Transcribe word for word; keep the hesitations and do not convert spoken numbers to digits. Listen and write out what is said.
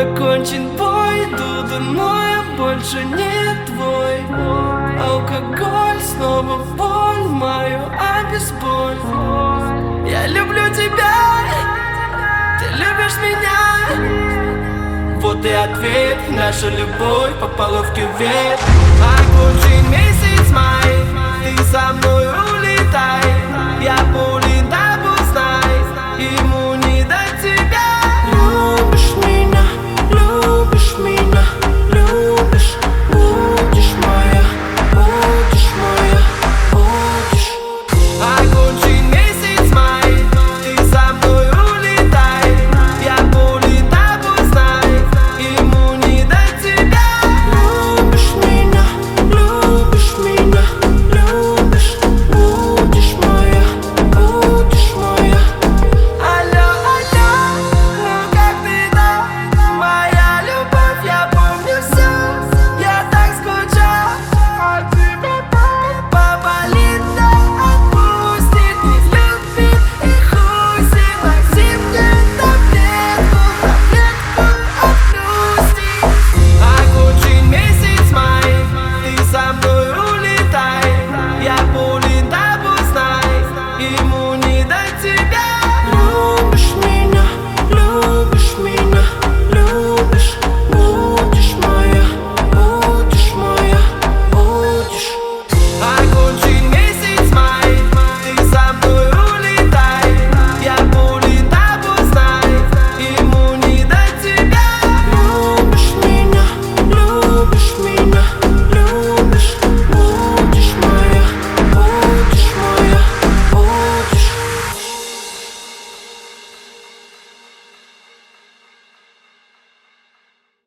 Окончен бой, иду домой, я больше не твой. Алкоголь, снова боль, мою обезболь. Я люблю тебя, ты любишь меня. Вот и ответ, наша любовь попала в кювет. Окончен месяц май, ты со мной улетай. Я